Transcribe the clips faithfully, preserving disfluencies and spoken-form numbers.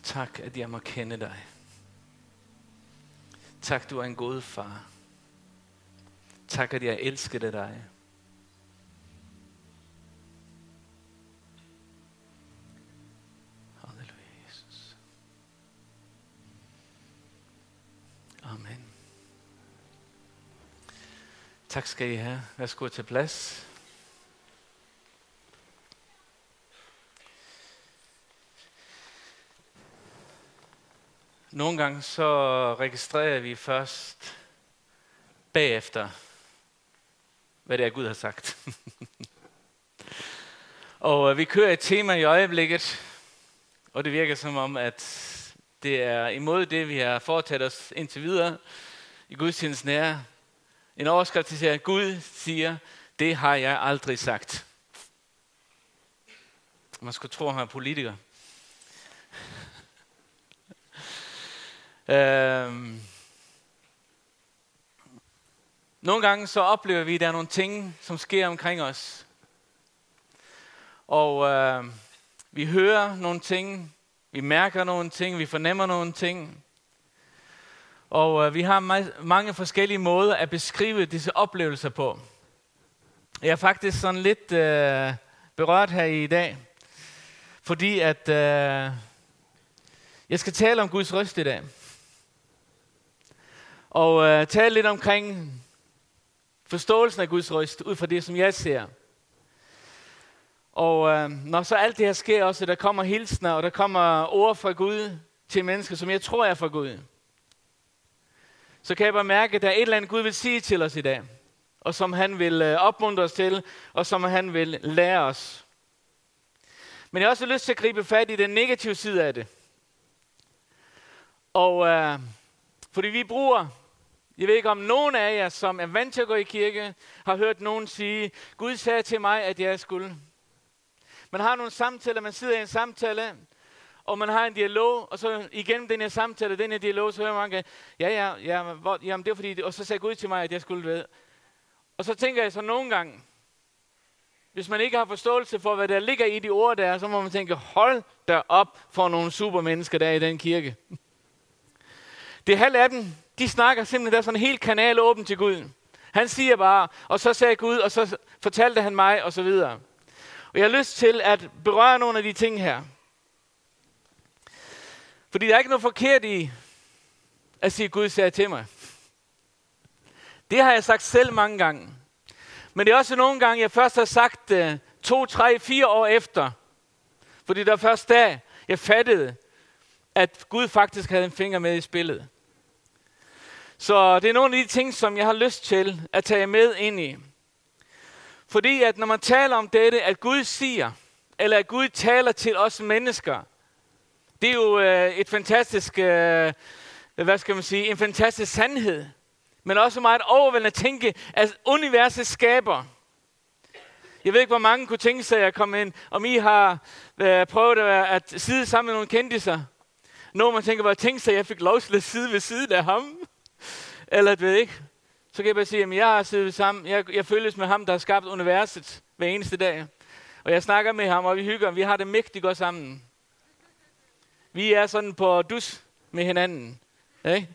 Tak, at jeg må kende dig. Tak, du er en god far. Tak, at jeg elskede dig. Halleluja, Jesus. Amen. Tak skal I have. Værsgo til plads. Nogle gange så registrerer vi først bagefter, hvad det er, Gud har sagt. Og vi kører et tema i øjeblikket, og det virker som om, at det er imod det, vi har foretaget os indtil videre i gudstjenestens nære. En overskrift, der siger, at Gud siger, det har jeg aldrig sagt. Man skulle tro, at han er politiker. Øhm. Nogle gange så oplever vi, at der er nogle ting, som sker omkring os. Og øh, vi hører nogle ting, vi mærker nogle ting, vi fornemmer nogle ting. Og øh, vi har ma- mange forskellige måder at beskrive disse oplevelser på. Jeg er faktisk sådan lidt øh, berørt her i dag, fordi at øh, jeg skal tale om Guds røst i dag. Og øh, tale lidt omkring forståelsen af Guds røst, ud fra det, som jeg ser. Og øh, når så alt det her sker også, der kommer hilsner, og der kommer ord fra Gud til mennesker, som jeg tror er fra Gud, så kan jeg bare mærke, at der er et eller andet, Gud vil sige til os i dag, og som han vil øh, opmuntre os til, og som han vil lære os. Men jeg har også lyst til at gribe fat i den negative side af det. Og øh, fordi vi bruger, jeg ved ikke om nogen af jer, som er vant til at gå i kirke, har hørt nogen sige, Gud sagde til mig, at jeg skulle. Man har nogle samtaler, man sidder i en samtale, og man har en dialog, og så igennem den her samtale, den her dialog, så hører man, ja, ja, ja, hvor, jamen det er fordi, og så sagde Gud til mig, at jeg skulle ved. Og så tænker jeg så nogle gange, hvis man ikke har forståelse for, hvad der ligger i de ord der, så må man tænke, hold der op for nogle supermennesker der i den kirke. Det er halv atten, de snakker simpelthen, der er sådan en hel kanal åben til Gud. Han siger bare, og så sagde Gud, og så fortalte han mig, og så videre. Og jeg har lyst til at berøre nogle af de ting her. Fordi der er ikke noget forkert i at sige, Gud sagde til mig. Det har jeg sagt selv mange gange. Men det er også nogle gange, jeg først har sagt det to, tre, fire år efter. Fordi det var først da, jeg fattede, at Gud faktisk havde en finger med i spillet. Så det er nogle af de ting, som jeg har lyst til at tage med ind i. Fordi at når man taler om dette, at Gud siger, eller at Gud taler til os mennesker, det er jo øh, et fantastisk, øh, hvad skal man sige, en fantastisk sandhed. Men også meget overvældende at tænke, at universet skaber. Jeg ved ikke, hvor mange kunne tænke sig at komme ind, om I har øh, prøvet at, at sidde sammen med nogle kendiser. Når man tænker, hvor jeg tænkte sig, at jeg fik lov til at sidde ved siden af ham. Eller det ved ikke. Så kan jeg bare sige, at jeg har siddet sammen. Jeg, jeg følges med ham, der har skabt universet hver eneste dag. Og jeg snakker med ham, og vi hygger. Vi har det mægtigt godt sammen. Vi er sådan på dus med hinanden. Ikke?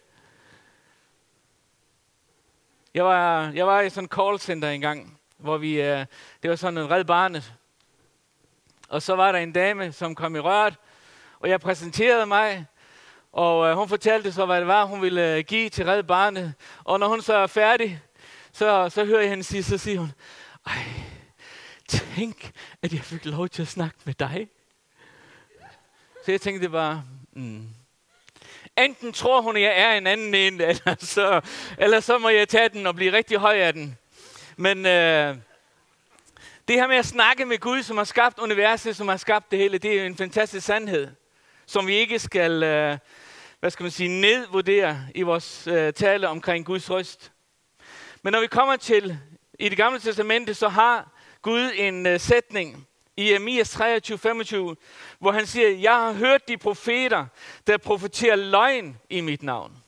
Jeg var, jeg var i sådan en callcenter engang, hvor vi, øh, det var sådan en Red Barnet. Og så var der en dame, som kom i røret, og jeg præsenterede mig, og øh, hun fortalte så, hvad det var, hun ville øh, give til Red Barnet. Og når hun så er færdig, så, så hører jeg hende sige, så siger hun, ej, tænk, at jeg fik lov til at snakke med dig. Så jeg tænkte bare, mm. Enten tror hun, at jeg er en anden en, eller så, eller så må jeg tage den og blive rigtig høj af den. Men øh, det her med at snakke med Gud, som har skabt universet, som har skabt det hele, det er en fantastisk sandhed, som vi ikke skal, øh, hvad skal man sige, nedvurdere i vores øh, tale omkring Guds røst. Men når vi kommer til, i det gamle testamente, så har Gud en øh, sætning, i Jeremias treogtyve femogtyve, hvor han siger, jeg har hørt de profeter, der profeterer løgn i mit navn.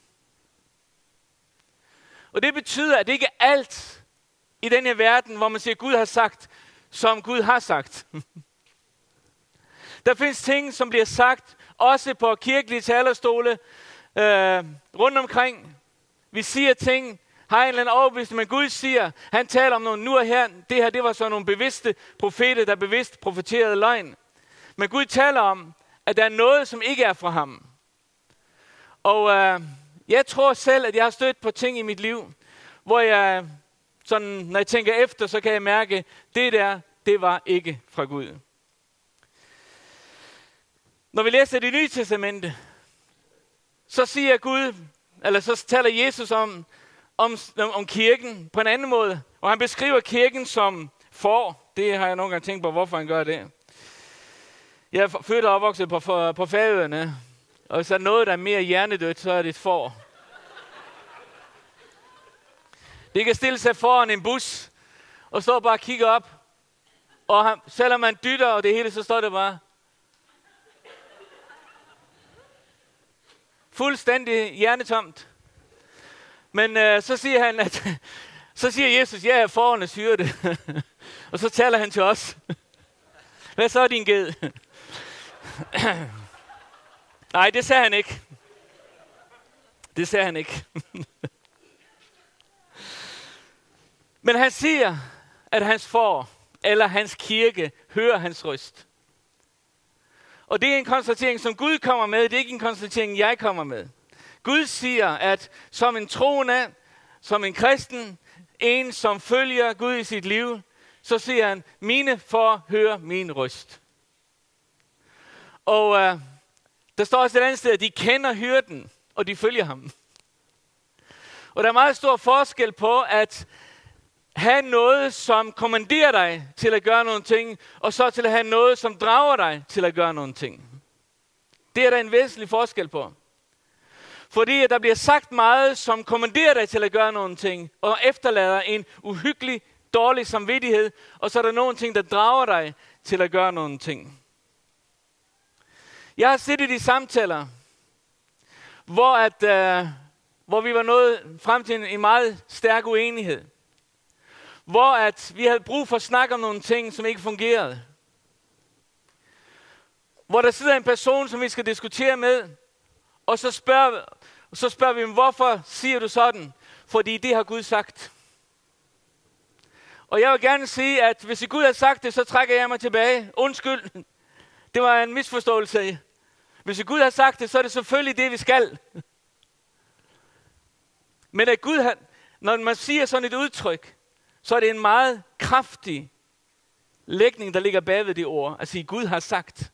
Og det betyder, at det ikke er alt i den her verden, hvor man siger, Gud har sagt, som Gud har sagt. Der findes ting, som bliver sagt også på kirkelige talerstole øh, rundt omkring. Vi siger ting, har en eller anden overbevisning, men Gud siger, han taler om noget nu og her. Det her, det var så nogle bevidste profeter, der bevidst profeterede løgn. Men Gud taler om, at der er noget, som ikke er fra ham. Og øh, jeg tror selv, at jeg har stødt på ting i mit liv, hvor jeg, sådan, når jeg tænker efter, så kan jeg mærke, at det der, det var ikke fra Gud. Når vi læser Det Nye Testamente, så siger Gud, eller så taler Jesus om, om, om kirken på en anden måde. Og han beskriver kirken som får. Det har jeg nogle gange tænkt på, hvorfor han gør det. Jeg er født og opvokset på, på, på Færøerne, og hvis der er noget, der er mere hjernedødt, så er det et får. Det kan stille sig foran en bus, og stå bare og kigge op. Og han, selvom man dytter og det hele, så står det bare. Fuldstændig hjernetomt. Men øh, så siger han, at så siger Jesus, ja, jeg er forernes hyrde. Og så taler han til os. Hvad så er din ged? Nej, det sagde han ikke. Det sagde han ikke. Men han siger, at hans får, eller hans kirke, hører hans røst. Og det er en konstatering, som Gud kommer med. Det er ikke en konstatering, jeg kommer med. Gud siger, at som en troende, som en kristen, en som følger Gud i sit liv, så siger han, mine får hører min røst. Og øh, der står også et andet sted, at de kender hyrden, og de følger ham. Og der er meget stor forskel på at have noget, som kommanderer dig til at gøre nogle ting, og så til at have noget, som drager dig til at gøre nogle ting. Det er der en væsentlig forskel på. Fordi der bliver sagt meget, som kommanderer dig til at gøre nogle ting, og efterlader en uhyggelig, dårlig samvittighed, og så er der nogle ting, der drager dig til at gøre nogle ting. Jeg har siddet i samtaler, hvor, at, uh, hvor vi var nået frem til en, en meget stærk uenighed. Hvor at vi havde brug for at snakke om nogle ting, som ikke fungerede. Hvor der sidder en person, som vi skal diskutere med, og så spørger, så spørger vi dem, hvorfor siger du sådan? Fordi det har Gud sagt. Og jeg vil gerne sige, at hvis Gud har sagt det, så trækker jeg mig tilbage. Undskyld, det var en misforståelse. Hvis Gud har sagt det, så er det selvfølgelig det, vi skal. Men at Gud har, når man siger sådan et udtryk, så er det en meget kraftig lægning, der ligger bag ved det ord. At sige, Gud har sagt.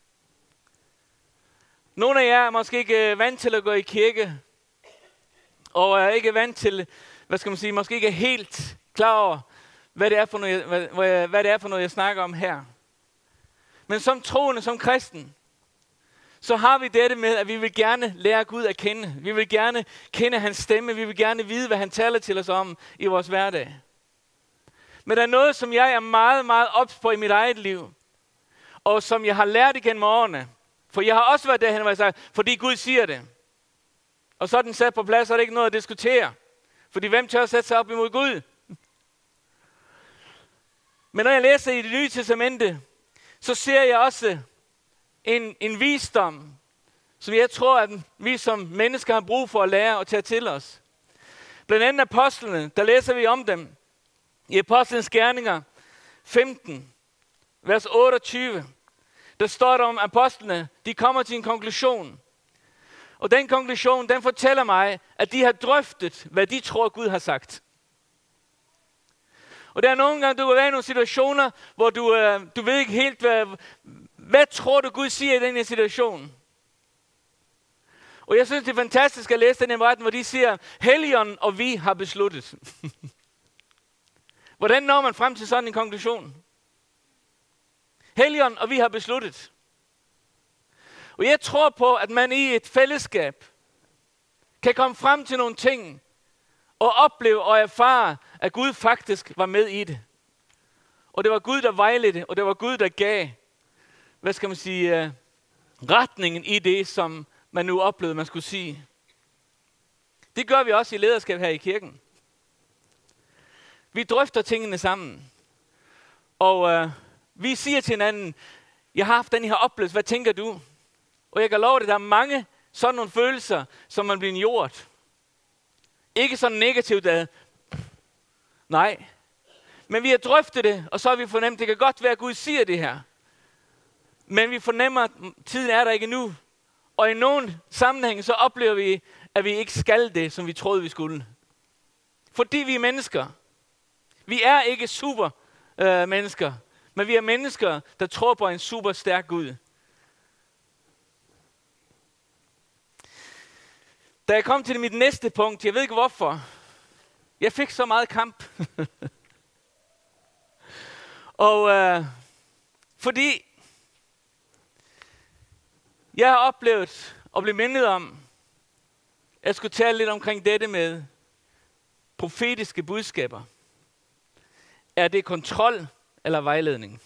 Nogle af jer er måske ikke vant til at gå i kirke, og er ikke vant til, hvad skal man sige, måske ikke er helt klar over, hvad det er for noget, hvad, hvad det er for noget, jeg snakker om her. Men som troende, som kristen, så har vi dette med, at vi vil gerne lære Gud at kende. Vi vil gerne kende hans stemme. Vi vil gerne vide, hvad han taler til os om i vores hverdag. Men der er noget, som jeg er meget, meget ops på i mit eget liv, og som jeg har lært igennem årene. For jeg har også været derhen, hvor jeg sagde, fordi Gud siger det. Og så er den sat på plads, så er det ikke noget at diskutere. Fordi hvem tør at sætte sig op imod Gud? Men når jeg læser i Det Nye Testamente, så ser jeg også en, en visdom, som jeg tror, at vi som mennesker har brug for at lære og tage til os. Blandt andet apostlene, der læser vi om dem. I Apostlenes Gerninger femten, vers otteogtyve, der står der om apostlene, de kommer til en konklusion. Og den konklusion, den fortæller mig, at de har drøftet, hvad de tror, Gud har sagt. Og der er nogle gange, du kan være i nogle situationer, hvor du, øh, du ved ikke helt, hvad, hvad tror du, Gud siger i den her situation. Og jeg synes, det er fantastisk at læse den her retten, hvor de siger, Helligånden og vi har besluttet. Hvordan når man frem til sådan en konklusion? Helligånden og vi har besluttet. Og jeg tror på, at man i et fællesskab kan komme frem til nogle ting, og opleve og erfare, at Gud faktisk var med i det. Og det var Gud, der vejledte, og det var Gud, der gav, hvad skal man sige, uh, retningen i det, som man nu oplevede, man skulle sige. Det gør vi også i lederskab her i kirken. Vi drøfter tingene sammen. Og uh, vi siger til hinanden, jeg har haft den her oplevelse, hvad tænker du? Og jeg kan love dig, der er mange sådan nogle følelser, som man bliver jordet. Ikke sådan negativt af, nej. Men vi har drøftet det, og så har vi fornemt, det kan godt være, at Gud siger det her. Men vi fornemmer, at tiden er der ikke nu. Og i nogle sammenhænge, så oplever vi, at vi ikke skal det, som vi troede, vi skulle. Fordi vi er mennesker. Vi er ikke super øh, mennesker, men vi er mennesker, der tror på en super stærk Gud. Da jeg kom til mit næste punkt, jeg ved ikke hvorfor, jeg fik så meget kamp. Og øh, fordi jeg har oplevet at blive mindet om, at jeg skulle tale lidt omkring dette med profetiske budskaber. Er det kontrol eller vejledning?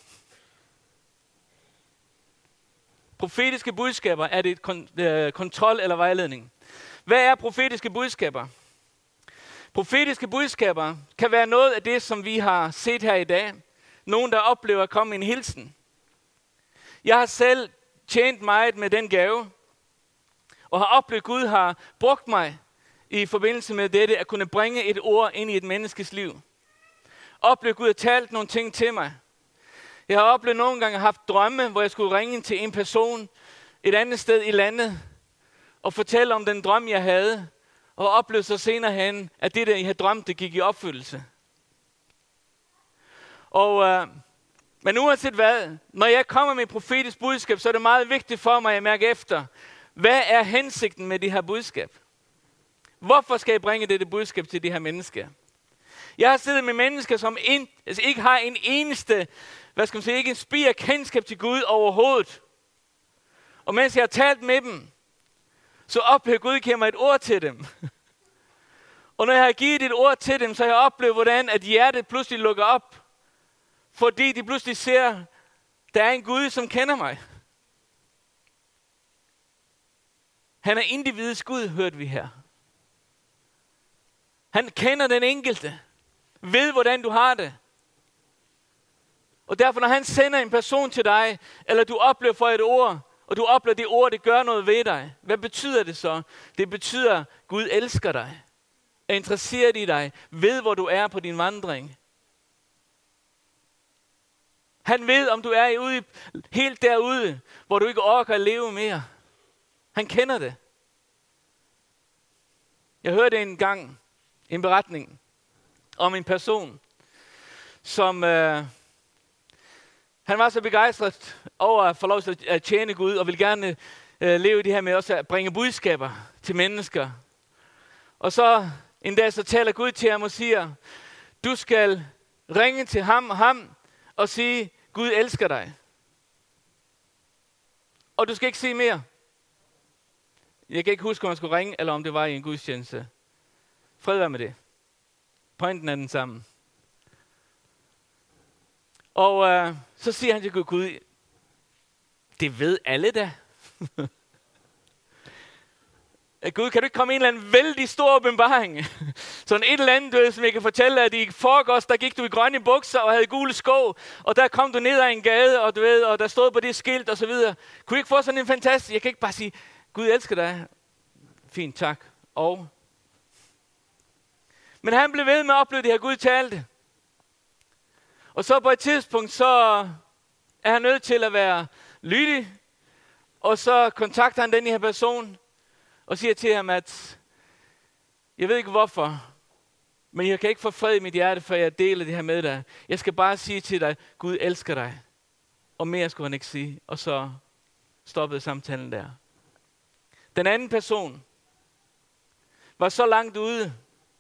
Profetiske budskaber, er det kon- øh, kontrol eller vejledning? Hvad er profetiske budskaber? Profetiske budskaber kan være noget af det, som vi har set her i dag. Nogen, der oplever at komme en hilsen. Jeg har selv tjent meget med den gave, og har oplevet, at Gud har brugt mig i forbindelse med dette, at kunne bringe et ord ind i et menneskes liv. Oplevet, at Gud har talt nogle ting til mig. Jeg har oplevet nogle gange at have haft drømme, hvor jeg skulle ringe til en person et andet sted i landet, og fortælle om den drøm, jeg havde, og oplevede så senere hen, at det der, jeg havde drømt, det gik i opfyldelse. Og, øh, men uanset hvad, når jeg kommer med et profetisk budskab, så er det meget vigtigt for mig at mærke efter, hvad er hensigten med det her budskab? Hvorfor skal jeg bringe dette budskab til de her mennesker? Jeg har siddet med mennesker, som in, altså ikke har en eneste, hvad skal man sige, ikke en spire kendskab til Gud overhovedet. Og mens jeg har talt med dem, så oplever Gud giver mig et ord til dem. Og når jeg har givet et ord til dem, så har jeg oplevet, hvordan at hjertet pludselig lukker op. Fordi de pludselig ser, der er en Gud, som kender mig. Han er individets Gud, hørte vi her. Han kender den enkelte. Ved, hvordan du har det. Og derfor, når han sender en person til dig, eller du oplever for et ord, og du oplever det ord, det gør noget ved dig. Hvad betyder det så? Det betyder, at Gud elsker dig. Er interesseret i dig. Ved, hvor du er på din vandring. Han ved, om du er ude, helt derude, hvor du ikke orker at leve mere. Han kender det. Jeg hørte en gang en beretning om en person, som øh, han var så begejstret over at få lov til at tjene Gud, og ville gerne øh, leve det her med også at bringe budskaber til mennesker. Og så en dag så taler Gud til ham og siger, du skal ringe til ham og ham og sige, Gud elsker dig. Og du skal ikke sige mere. Jeg kan ikke huske, om man skulle ringe, eller om det var i en gudstjeneste. Fred være med det. Pointen er den samme. Og øh, så siger han til Gud, Gud, det ved alle da. Gud, kan du ikke komme en eller anden vældig stor åbenbaring? Sådan et eller andet, du ved, som jeg kan fortælle, at i forgårs, der gik du i grønne bukser og havde gule sko, og der kom du ned ad en gade, og du ved, og der stod på det skilt og så videre. Kunne du ikke få sådan en fantastisk? Jeg kan ikke bare sige, Gud elsker dig. Fint, tak. Og men han blev ved med at opleve det her, Gud talte. Og så på et tidspunkt, så er han nødt til at være lydig. Og så kontakter han den her person, og siger til ham, at jeg ved ikke hvorfor, men jeg kan ikke få fred i mit hjerte, før jeg deler det her med dig. Jeg skal bare sige til dig, Gud elsker dig. Og mere skulle han ikke sige. Og så stoppede samtalen der. Den anden person var så langt ude,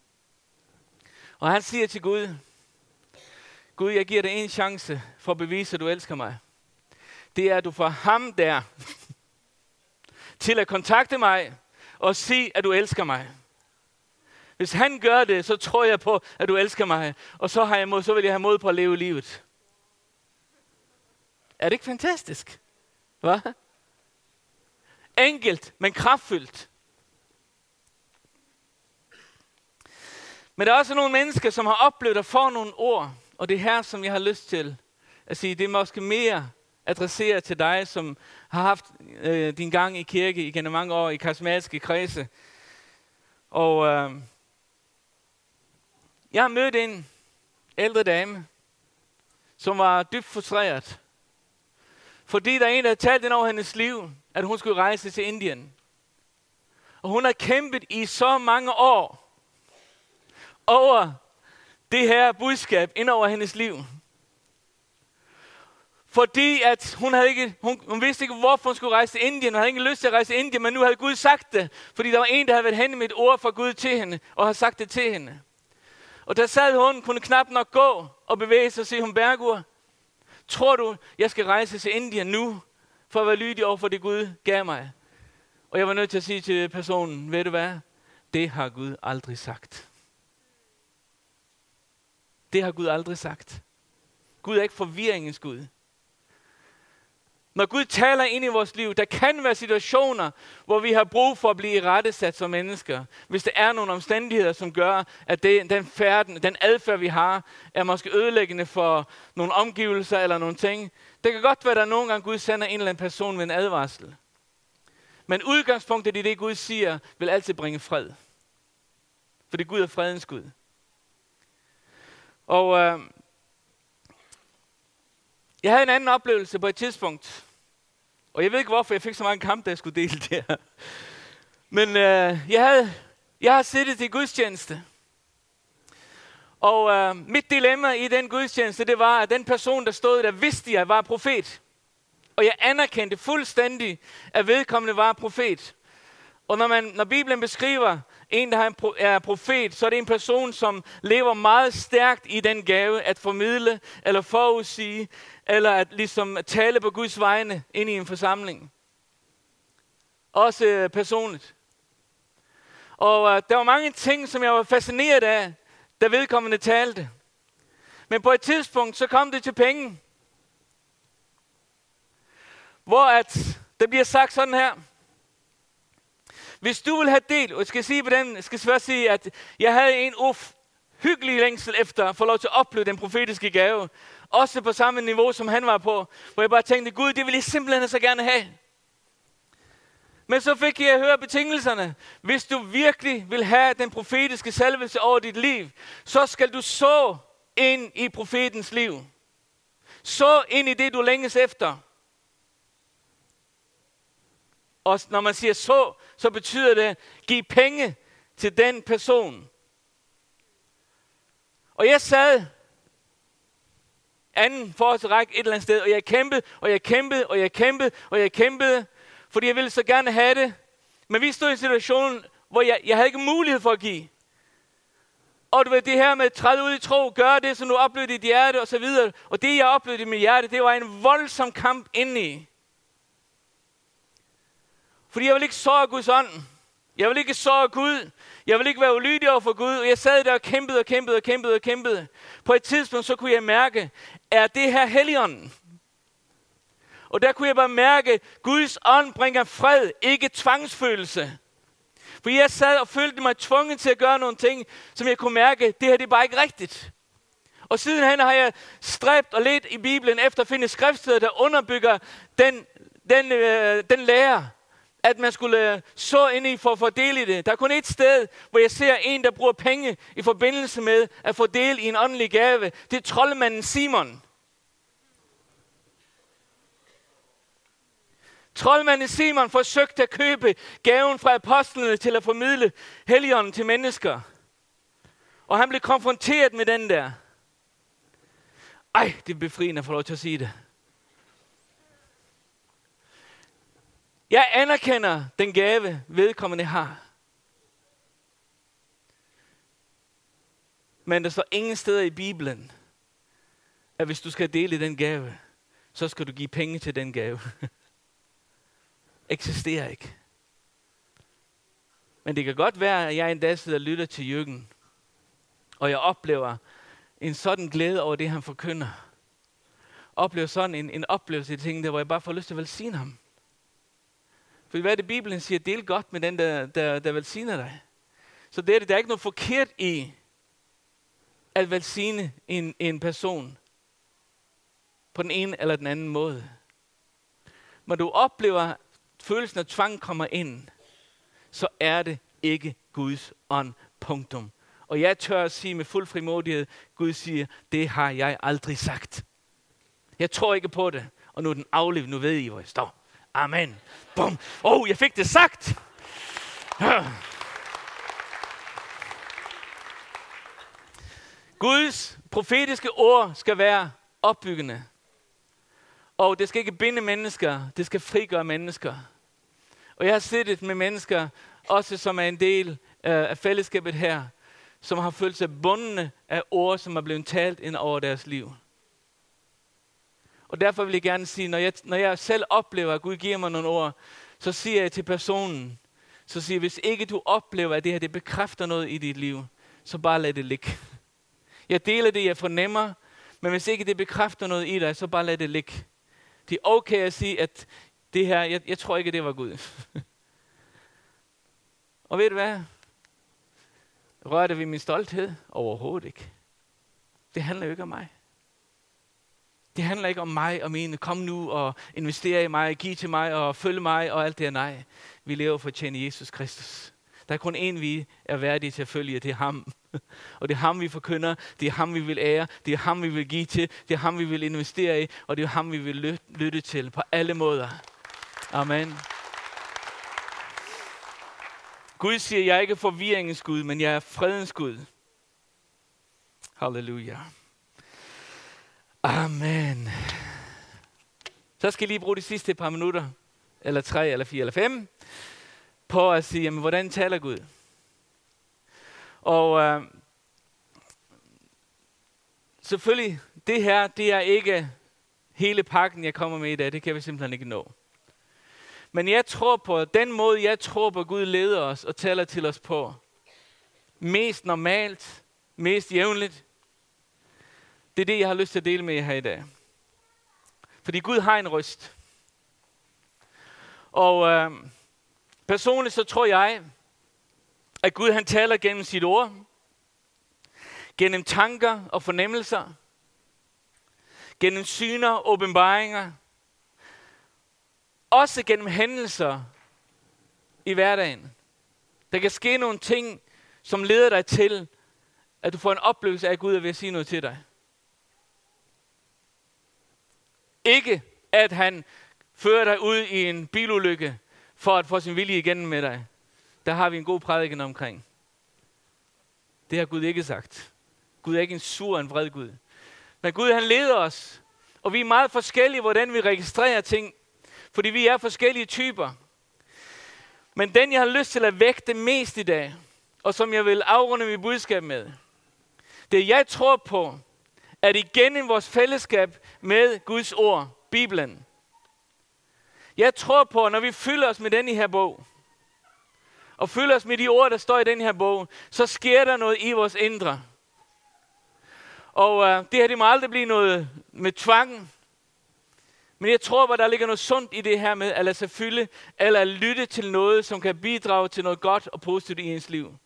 og han siger til Gud, Gud, jeg giver dig en chance for at bevise, at du elsker mig. Det er, at du får ham der til at kontakte mig og sige, at du elsker mig. Hvis han gør det, så tror jeg på, at du elsker mig. Og så, har jeg mod, så vil jeg have mod på at leve livet. Er det ikke fantastisk? Hva? Enkelt, men kraftfyldt. Men der er også nogle mennesker, som har oplevet at få nogle ord. Og det er her, som jeg har lyst til at sige, det er måske mere adressere til dig, som har haft øh, din gang i kirke igennem mange år i karismatiske kredse. Og øh, jeg har mødt en ældre dame, som var dybt frustreret. Fordi der er en, der har talt ind over hendes liv, at hun skulle rejse til Indien. Og hun har kæmpet i så mange år over det her budskab ind over hendes liv. Fordi at hun, havde ikke, hun, hun vidste ikke, hvorfor hun skulle rejse til Indien. Hun havde ikke lyst til at rejse til Indien, men nu havde Gud sagt det. Fordi der var en, der havde været henne med et ord fra Gud til hende, og havde sagt det til hende. Og der sad hun, kunne knap nok gå og bevæge sig og sige, hun Bergur, tror du, jeg skal rejse til Indien nu, for at være lydig over for det Gud gav mig? Og jeg var nødt til at sige til personen, ved du hvad? Det har Gud aldrig sagt. Det har Gud aldrig sagt. Gud er ikke forvirringens Gud. Når Gud taler ind i vores liv, der kan være situationer, hvor vi har brug for at blive irettesat som mennesker. Hvis der er nogle omstændigheder, som gør, at det, den færden, den adfærd, vi har, er måske ødelæggende for nogle omgivelser eller nogle ting. Det kan godt være, at der nogle gange Gud sender en eller anden person med en advarsel. Men udgangspunktet i det, Gud siger, vil altid bringe fred. Fordi Gud er fredens Gud. Og øh, jeg havde en anden oplevelse på et tidspunkt. Og jeg ved ikke, hvorfor jeg fik så mange kampe, da jeg skulle dele det her. Men øh, jeg, havde, jeg har siddet til gudstjeneste. Og øh, mit dilemma i den gudstjeneste, det var, at den person, der stod der, vidste jeg var profet. Og jeg anerkendte fuldstændig, at vedkommende var profet. Og når, man, når Bibelen beskriver en, der er profet, så er det en person, som lever meget stærkt i den gave at formidle, eller forudsige, eller at ligesom tale på Guds vegne ind i en forsamling. Også øh, personligt. Og øh, der var mange ting, som jeg var fascineret af, da vedkommende talte. Men på et tidspunkt, så kom det til penge. Hvor at der bliver sagt sådan her. Hvis du vil have del, og jeg skal sige på den, jeg skal først sige, at jeg havde en uf, hyggelig længsel efter at få lov til at opleve den profetiske gave. Også på samme niveau, som han var på. Hvor jeg bare tænkte, Gud, det vil jeg simpelthen så gerne have. Men så fik jeg at høre betingelserne. Hvis du virkelig vil have den profetiske salvelse over dit liv, så skal du så ind i profetens liv. Så ind i det, du længes efter. Og når man siger så, så betyder det, giv penge til den person. Og jeg sad anden forreste række et eller andet sted, og jeg kæmpede, og jeg kæmpede, og jeg kæmpede, og jeg kæmpede, fordi jeg ville så gerne have det. Men vi stod i en situation, hvor jeg, jeg havde ikke mulighed for at give. Og du ved, det her med at træde ud i tro, gøre det, som du oplevede i dit hjerte, og så videre. Og det, jeg oplevede i mit hjerte, det var en voldsom kamp indeni. Fordi jeg vil ikke såre Guds ånd. Jeg vil ikke såre Gud. Jeg vil ikke være ulydig over for Gud. Og jeg sad der og kæmpede og kæmpede og kæmpede og kæmpede. På et tidspunkt så kunne jeg mærke, er det her Helligånden? Og der kunne jeg bare mærke, at Guds ånd bringer fred, ikke tvangsfølelse. For jeg sad og følte mig tvunget til at gøre nogle ting, som jeg kunne mærke, det her det er bare ikke rigtigt. Og sidenhen har jeg stræbt og let i Bibelen efter at finde skriftsteder, der underbygger den, den, øh, den lære, at man skulle så ind i for at få del i det. Der er kun et sted, hvor jeg ser en, der bruger penge i forbindelse med at få del i en åndelig gave. Det er troldmanden Simon. Troldmanden Simon forsøgte at købe gaven fra apostlene til at formidle Helligånden til mennesker. Og han blev konfronteret med den der. Ej, det er befriende at få lov til at sige det. Jeg anerkender den gave, vedkommende har. Men der står ingen steder i Bibelen, at hvis du skal dele den gave, så skal du give penge til den gave. Eksisterer ikke. Men det kan godt være, at jeg en dag sidder og lytter til Jürgen, og jeg oplever en sådan glæde over det, han forkynder. Oplever sådan en, en oplevelse i tingene, der, hvor jeg bare får lyst til at velsigne ham. For hvad er det, Bibelen siger? Del godt med den, der, der, der velsigner dig. Så det er det, der er ikke noget forkert i at velsigne en, en person på den ene eller den anden måde. når du oplever, følelsen af tvang kommer ind, så er det ikke Guds ånd. Punktum. Og jeg tør at sige med fuld frimodighed, Gud siger, det har jeg aldrig sagt. Jeg tror ikke på det. Og nu er den aflevet, nu ved I, hvor jeg står. Amen. Bum. Åh, oh, jeg fik det sagt. Guds profetiske ord skal være opbyggende. Og det skal ikke binde mennesker, det skal frigøre mennesker. Og jeg har siddet med mennesker, også som er en del af fællesskabet her, som har følt sig bundne af ord, som er blevet talt ind over deres liv. Og derfor vil jeg gerne sige, når jeg, når jeg selv oplever, at Gud giver mig nogle ord, så siger jeg til personen, så siger jeg, hvis ikke du oplever, at det her det bekræfter noget i dit liv, så bare lad det ligge. Jeg deler det, jeg fornemmer, men hvis ikke det bekræfter noget i dig, så bare lad det ligge. Det er okay at sige, at det her, jeg, jeg tror ikke, det var Gud. Og ved du hvad? Rører det ved min stolthed? Overhovedet ikke. Det handler jo ikke om mig. Det handler ikke om mig og mine. Kom nu og investere i mig, giv til mig og følg mig og alt det her. Nej, vi lever for at tjene Jesus Kristus. Der er kun én, vi er værdige til at følge, det er ham. Og det er ham, vi forkynder, det er ham, vi vil ære, det er ham, vi vil give til, det er ham, vi vil investere i, og det er ham, vi vil lytte til på alle måder. Amen. Gud siger, jeg er ikke forvirringens Gud, men jeg er fredens Gud. Halleluja. Amen. Så skal jeg lige bruge de sidste par minutter, eller tre, eller fire, eller fem, på at sige, jamen, hvordan taler Gud? Og øh, selvfølgelig, det her, det er ikke hele pakken, jeg kommer med i dag. Det kan vi simpelthen ikke nå. Men jeg tror på, den måde, jeg tror på, Gud leder os og taler til os på, mest normalt, mest jævnligt, det er det, jeg har lyst til at dele med jer her i dag. Fordi Gud har en røst. Og øh, personligt så tror jeg, at Gud han taler gennem sit ord, gennem tanker og fornemmelser, gennem syner og åbenbaringer, også gennem hændelser i hverdagen. Der kan ske nogle ting, som leder dig til, at du får en oplevelse af, at Gud er ved at sige noget til dig. Ikke at han fører dig ud i en bilulykke, for at få sin vilje igennem med dig. Der har vi en god prædiken omkring. Det har Gud ikke sagt. Gud er ikke en sur, en vred Gud. Men Gud han leder os, og vi er meget forskellige, hvordan vi registrerer ting, fordi vi er forskellige typer. Men den, jeg har lyst til at vægte mest i dag, og som jeg vil afrunde mit budskab med, det jeg tror på, at igennem vores fællesskab med Guds ord, Bibelen. Jeg tror på, at når vi fylder os med den her bog, og fylder os med de ord, der står i den her bog, så sker der noget i vores indre. Og øh, det her, det må aldrig blive noget med tvang. Men jeg tror, at der ligger noget sundt i det her med at lade sig fylde, eller at lytte til noget, som kan bidrage til noget godt og positivt i ens liv.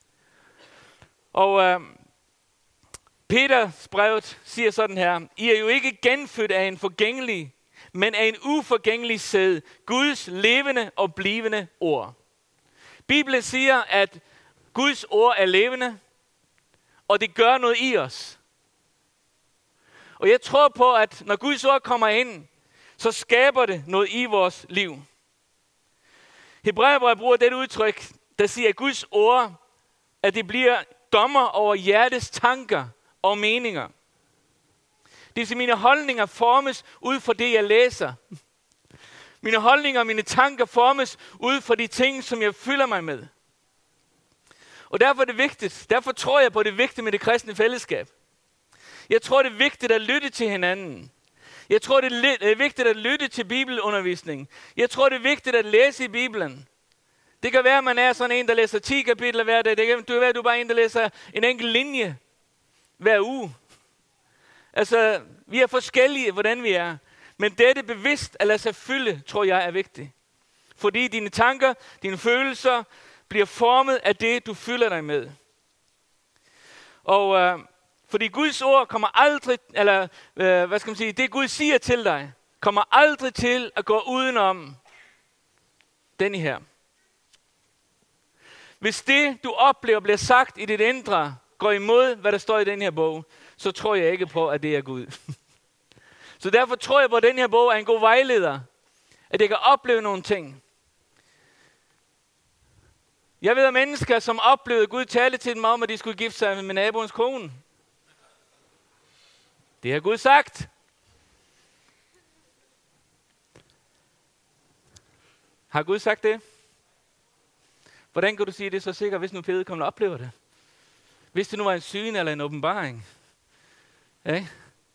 Og øh, Peters brevet siger sådan her, I er jo ikke genfødt af en forgængelig, men af en uforgængelig sæd, Guds levende og blivende ord. Bibelen siger, at Guds ord er levende, og det gør noget i os. Og jeg tror på, at når Guds ord kommer ind, så skaber det noget i vores liv. Hebræerbrevet bruger det udtryk, der siger, at Guds ord, at det bliver dommer over hjertets tanker og meninger. Det vil sige, mine holdninger formes ud fra det, jeg læser. Mine holdninger og mine tanker formes ud fra de ting, som jeg fylder mig med. Og derfor er det vigtigt. Derfor tror jeg på, at det er vigtigt med det kristne fællesskab. Jeg tror, det er vigtigt at lytte til hinanden. Jeg tror, det er vigtigt at lytte til bibelundervisning. Jeg tror, det er vigtigt at læse i Bibelen. Det kan være, at man er sådan en, der læser ti kapitler hver dag. Det kan være, at du er bare en, der læser en enkelt linje hver uge. Altså, vi er forskellige, hvordan vi er. Men dette bevidst at lade sig fylde, tror jeg er vigtigt. Fordi dine tanker, dine følelser, bliver formet af det, du fylder dig med. Og øh, fordi Guds ord kommer aldrig, eller øh, hvad skal man sige, det Gud siger til dig, kommer aldrig til at gå udenom denne her. Hvis det, du oplever, bliver sagt i dit indre, går imod, hvad der står i den her bog, så tror jeg ikke på, at det er Gud. Så derfor tror jeg på, at den her bog er en god vejleder. At jeg kan opleve nogle ting. Jeg ved om mennesker, som oplevede, at Gud talte til dem om, at de skulle gifte sig med naboens kone. Det har Gud sagt. Har Gud sagt det? Hvordan kan du sige det så sikkert, hvis nu vedkommende oplever det? Hvis det nu var en syn eller en åbenbaring. Ja?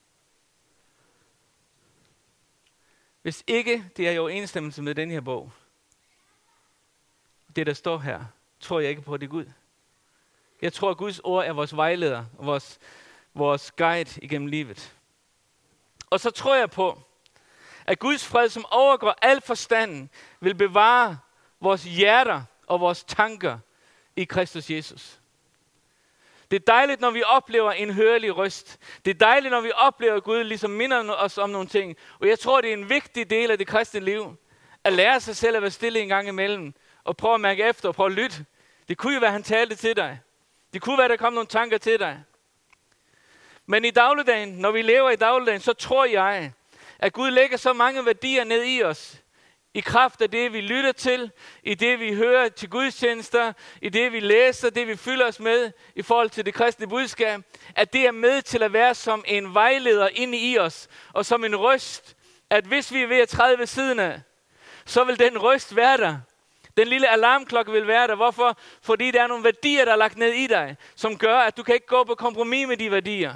Hvis ikke det er i overensstemmelse med den her bog, det der står her, tror jeg ikke på, at det er Gud. Jeg tror, at Guds ord er vores vejleder, og vores, vores guide igennem livet. Og så tror jeg på, at Guds fred, som overgår al forstand, vil bevare vores hjerter og vores tanker i Kristus Jesus. Det er dejligt, når vi oplever en hørelig røst. Det er dejligt, når vi oplever, at Gud ligesom minder os om nogle ting. Og jeg tror, det er en vigtig del af det kristne liv, at lære sig selv at være stille en gang imellem, og prøve at mærke efter, og prøve at lytte. Det kunne jo være, at han talte til dig. Det kunne være, at der kom nogle tanker til dig. Men i dagligdagen, når vi lever i dagligdagen, så tror jeg, at Gud lægger så mange værdier ned i os, i kraft af det, vi lytter til, i det, vi hører til gudstjenester, i det, vi læser, det, vi fylder os med, i forhold til det kristne budskab, at det er med til at være som en vejleder inde i os, og som en røst, at hvis vi er ved at træde ved siden af, så vil den røst være der. Den lille alarmklokke vil være der. Hvorfor? Fordi der er nogle værdier, der er lagt ned i dig, som gør, at du kan ikke gå på kompromis med de værdier.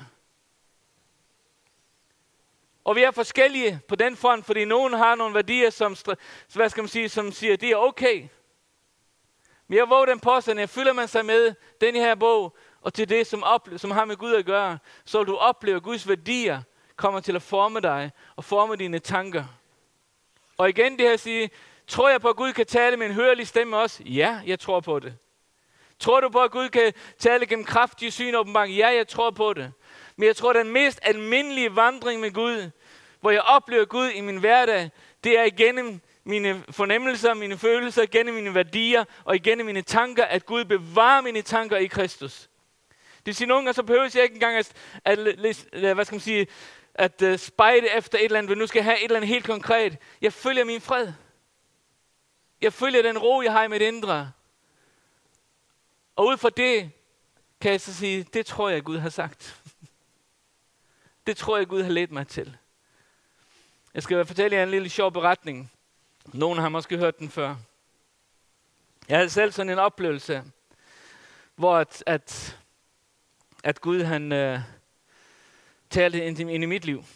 Og vi er forskellige på den front, fordi nogen har nogle værdier, som, hvad skal man sige, som siger, det er okay. Men jeg våger den påstand, at fylder man sig med den her bog, og til det, som, ople- som har med Gud at gøre, så vil du opleve, at Guds værdier kommer til at forme dig, og forme dine tanker. Og igen det her at sige, tror jeg på, at Gud kan tale med en hørelig stemme også? Ja, jeg tror på det. Tror du på, at Gud kan tale gennem kraftige syn og åbenbaring? Ja, jeg tror på det. Men jeg tror, at den mest almindelige vandring med Gud, hvor jeg oplever Gud i min hverdag, det er igennem mine fornemmelser, mine følelser, igennem mine værdier og igennem mine tanker, at Gud bevarer mine tanker i Kristus. Det vil sige, nogle gange så behøver jeg ikke engang at, at, hvad skal man sige, at uh, spejde efter et eller andet, men nu skal jeg have et eller andet helt konkret. Jeg følger min fred. Jeg følger den ro, jeg har i mit indre. Og ud fra det, kan jeg så sige, det tror jeg, Gud har sagt. Det tror jeg, Gud har ledt mig til. Jeg skal fortælle jer en lille sjov beretning. Nogen har måske hørt den før. Jeg havde selv sådan en oplevelse, hvor at, at, at Gud han øh, talte ind, ind i mit liv.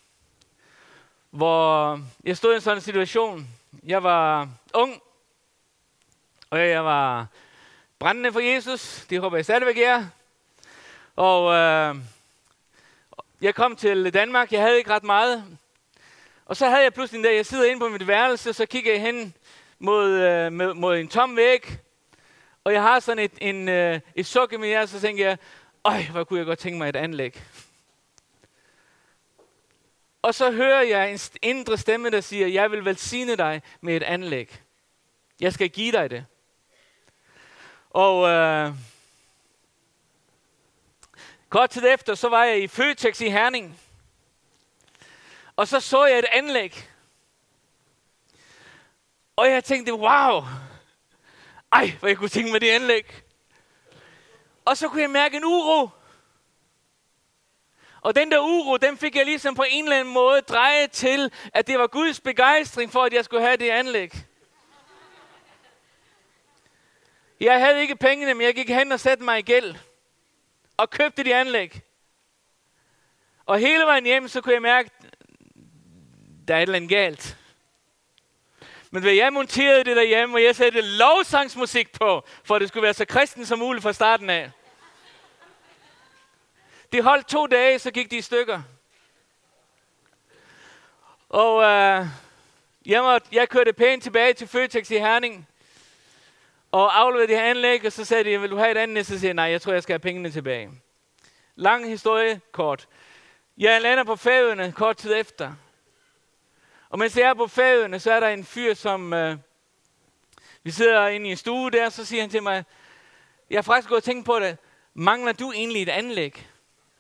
Hvor jeg stod i en sådan situation. Jeg var ung, og jeg var brændende for Jesus. Det håber jeg stadigvæk er. Og øh, jeg kom til Danmark. Jeg havde ikke ret meget. Og så havde jeg pludselig, da jeg sidder inde på mit værelse, så kigger jeg hen mod, øh, mod, mod en tom væg. Og jeg har sådan et, en, øh, et sukke med jer, så tænker jeg, øj, hvor kunne jeg godt tænke mig et anlæg. Og så hører jeg en indre stemme, der siger, jeg vil velsigne dig med et anlæg. Jeg skal give dig det. Og øh, kort tid efter, så var jeg i Føtex i Herning. Og så så jeg et anlæg. Og jeg tænkte, wow. Ej, hvor jeg kunne tænke mig det anlæg. Og så kunne jeg mærke en uro. Og den der uro, den fik jeg ligesom på en eller anden måde drejet til, at det var Guds begejstring for, at jeg skulle have det anlæg. Jeg havde ikke pengene, men jeg gik hen og satte mig i gæld. Og købte det anlæg. Og hele vejen hjem, så kunne jeg mærke, der er et eller andet galt. Men da jeg monterede det derhjemme, og jeg satte lovsangsmusik på, for at det skulle være så kristen som muligt fra starten af. Det holdt to dage, så gik de i stykker. Og øh, jeg, måtte, jeg kørte pænt tilbage til Føtex i Herning. Og afleverede det her anlæg, og så sagde de, vil du have et andet? Så sagde jeg, nej, jeg tror, jeg skal have pengene tilbage. Lang historie, kort. Jeg lander på Færøerne kort tid efter. Og mens jeg er på Færøerne, så er der en fyr, som... Øh, vi sidder inde i en stue der, så siger han til mig, jeg har faktisk gået og tænkt på det, mangler du egentlig et anlæg?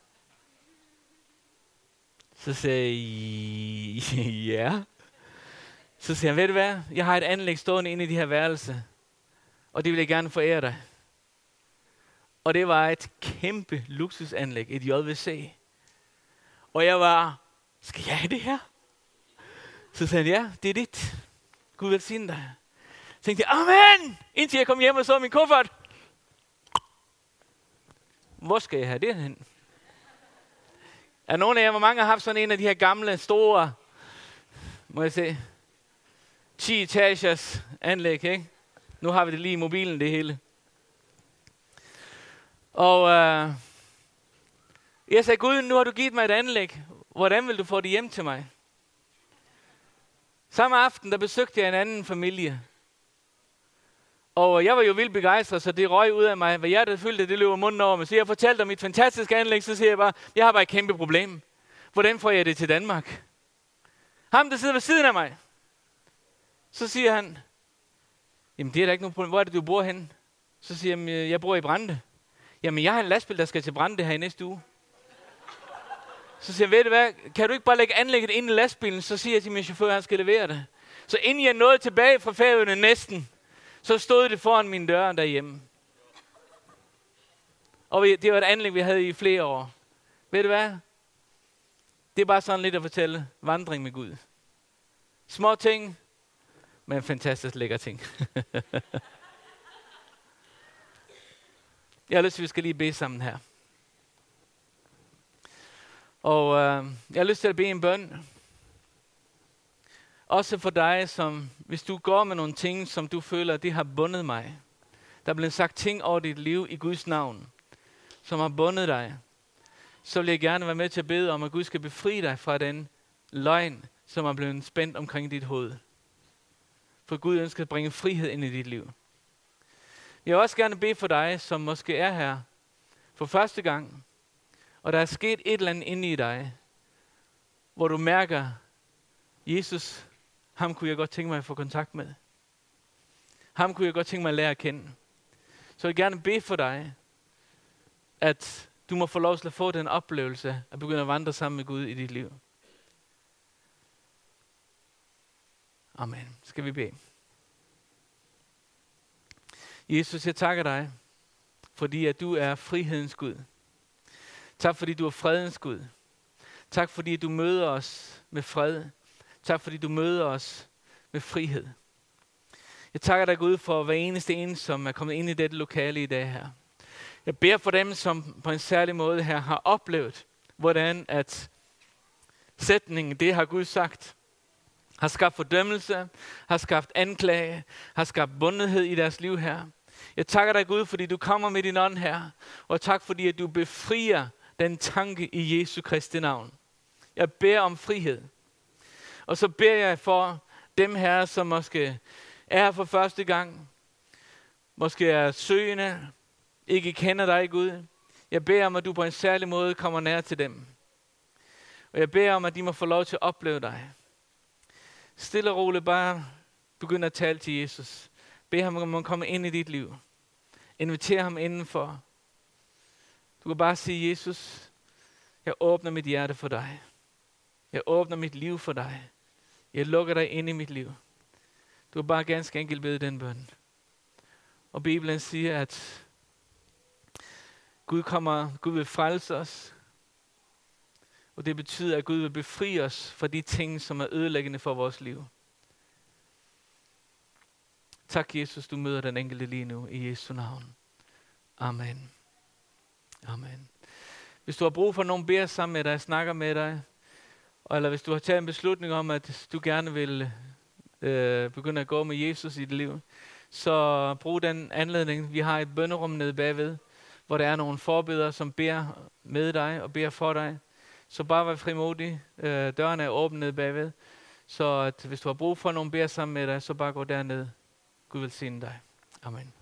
Så siger jeg, ja. Så siger han, ved du hvad, jeg har et anlæg stående inde i de her værelser, og det vil jeg gerne forære dig. Og det var et kæmpe luksusanlæg, et J V C. Og jeg var, skal jeg have det her? Så sagde han, ja, det er dit. Gud velsigne dig. Så tænkte jeg, amen! Indtil jeg kom hjem og så min kuffert. Hvor skal jeg have det hen? Er nogen af jer, hvor mange har haft sådan en af de her gamle, store, må jeg se, ti etagers anlæg, ikke? Nu har vi det lige i mobilen, det hele. Og øh, jeg sagde, Gud, nu har du givet mig et anlæg. Hvordan vil du få det hjem til mig? Samme aften, der besøgte jeg en anden familie. Og jeg var jo vildt begejstret, så det røg ud af mig. Hvad hjertet fyldte, det løber munden over mig. Så jeg fortalte om mit fantastiske anlæg, så siger jeg bare, jeg har bare et kæmpe problem. Hvordan får jeg det til Danmark? Ham, der sidder ved siden af mig. Så siger han, jamen det er da ikke noget problem. Hvor er det, du bor henne? Så siger jeg, jeg bor i Brande. Jamen jeg har en lastbil, der skal til Brande her i næste uge. Så siger jeg, ved du hvad, kan du ikke bare lægge anlægget ind i lastbilen? Så siger jeg til min chauffør, at han skal levere det. Så inden jeg nåede tilbage fra Færøerne næsten, så stod det foran min dør derhjemme. Og det var et anlæg, vi havde i flere år. Ved du hvad? Det er bare sådan lidt at fortælle vandring med Gud. Små ting, men fantastisk lækker ting. Jeg har lyst til, at vi skal lige bede sammen her. Og øh, jeg har lyst til at bede en bøn. Også for dig, som hvis du går med nogle ting, som du føler, det har bundet mig. Der er blevet sagt ting over dit liv i Guds navn, som har bundet dig. Så vil jeg gerne være med til at bede om, at Gud skal befri dig fra den løgn, som er blevet spændt omkring dit hoved. For Gud ønsker at bringe frihed ind i dit liv. Jeg vil også gerne bede for dig, som måske er her for første gang, og der er sket et eller andet inde i dig, hvor du mærker, Jesus, ham kunne jeg godt tænke mig at få kontakt med. Ham kunne jeg godt tænke mig at lære at kende. Så jeg vil gerne bede for dig, at du må få lov til at få den oplevelse, at begynde at vandre sammen med Gud i dit liv. Amen. Skal vi bede? Jesus, jeg takker dig, fordi at du er frihedens Gud. Tak fordi du er fredens Gud. Tak fordi du møder os med fred. Tak fordi du møder os med frihed. Jeg takker dig Gud for hver eneste en, som er kommet ind i dette lokale i dag her. Jeg beder for dem, som på en særlig måde her har oplevet, hvordan at sætningen, det har Gud sagt, har skabt fordømmelse, har skabt anklage, har skabt bundethed i deres liv her. Jeg takker dig Gud, fordi du kommer med din ånd her, og tak fordi at du befrier den tanke i Jesu Kristi navn. Jeg beder om frihed. Og så beder jeg for dem her, som måske er her for første gang, måske er søgende, ikke kender dig Gud. Jeg beder om, at du på en særlig måde kommer nær til dem. Og jeg beder om, at de må få lov til at opleve dig. Stille og roligt bare begynd at tale til Jesus. Bed ham om at komme ind i dit liv. Inviter ham indenfor. Du kan bare sige, Jesus, jeg åbner mit hjerte for dig. Jeg åbner mit liv for dig. Jeg lukker dig ind i mit liv. Du kan bare ganske enkelt bede den bøn. Og Bibelen siger, at Gud kommer, Gud vil frelse os. Og det betyder, at Gud vil befri os fra de ting, som er ødelæggende for vores liv. Tak, Jesus, du møder den enkelte lige nu i Jesu navn. Amen. Amen. Hvis du har brug for nogen beder sammen med dig, snakker med dig, eller hvis du har taget en beslutning om, at du gerne vil øh, begynde at gå med Jesus i dit liv, så brug den anledning. Vi har et bønnerum nede bagved, hvor der er nogle forbedere, som beder med dig og beder for dig. Så bare vær frimodig. Øh, døren er åben nede bagved. Så at hvis du har brug for nogen beder sammen med dig, så bare gå derned. Gud velsigne dig. Amen.